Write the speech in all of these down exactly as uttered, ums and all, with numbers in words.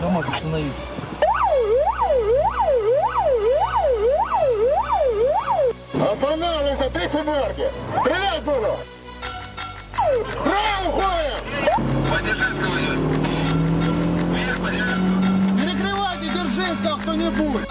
КамАЗ остановить. Останавливайся, три семерки! Стрелять буду! Вправо уходим! Поддержать кого-нибудь. Вверх, поддержать. Перекрывайте Дзержинского кто-нибудь!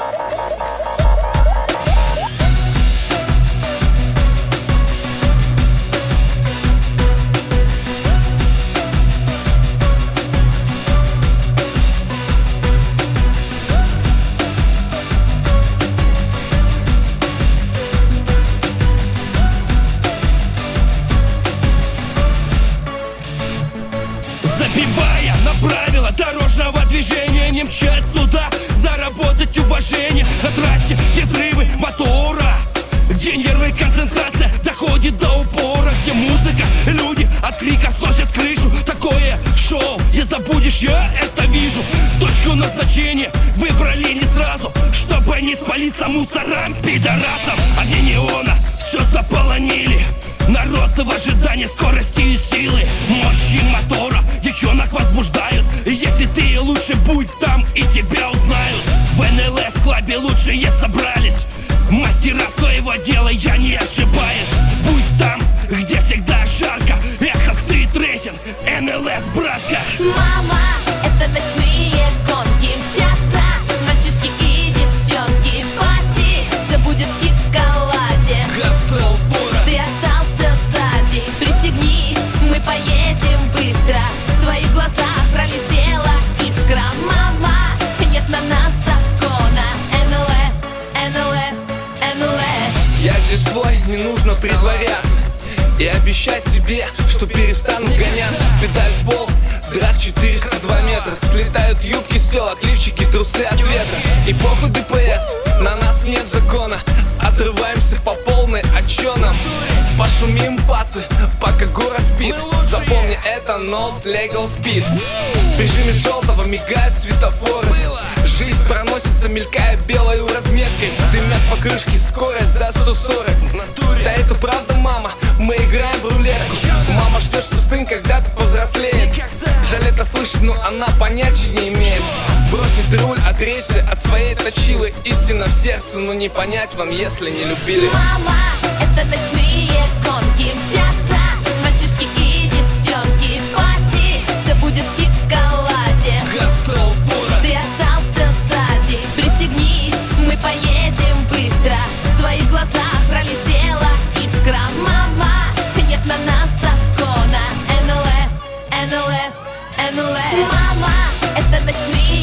Забивая на правила дорожного движения, не мчать туда, заработать уважение. На трассе есть взрывы мотора, где нервы и концентрация доходит до упора, где музыка, люди от крика сносят крышу. Такое шоу, не забудешь, я это вижу. Точку назначения выбрали не сразу, чтобы не спалиться мусорам, пидорасам. Огни неона все заполонили, народ в ожидании скорости и силы. Мощи мотора девчонок возбуждают, и если ты лучше, будь там и тебя узнают. В эн эл эс-клабе лучшие собрались, мастера своего дела, я не ошибаюсь. Будь там, где всегда жарко, эхо стрит-рейсинг, эн эл эс, братка. Мама, это ночные гонки, мчатся мальчишки и девчонки. Пати, все будет в шоколаде. Гастел фора, Ты остался сзади, пристегнись, мы поедем быстро. В твоих глазах пролетела искра. Мама, нет на нас закона. эн эл эс, эн эл эс, эн эл эс. Я здесь свой, не нужно притворяться и обещать себе, что перестану гоняться. Педаль в пол, драк четыреста два метра. Слетают юбки с телок, лифчики, трусы от ветра. И похуй дэ пэ эс, на нас нет закона. Отрываемся по полной, а чё нам? Пошумим, пацы, пока город спит. Запомни, это not legal speed. В режиме желтого мигают светофоры. Жизнь проносится, мелькая белой разметкой. Дымят покрышки, скорость за сто сорок. Да это правда, мама, мы играем в рулетку. Мама ждет, что сын когда-то повзрослеет. Жаль это слышать, но она понятия не имеет. Бросить руль, отречься от своей точилы. Истина в сердце, но не понять вам, если не любили. Мама, это ночные гонки, мчатся мальчишки и девчонки. Пати, все будет в шоколаде. Гастел фора, Ты остался сзади, пристегнись, мы поедем быстро. В твоих глазах пролетела искра. Мама, нет на нас закона. эн эл эс, эн эл эс, эн эл эс. Мама, это ночные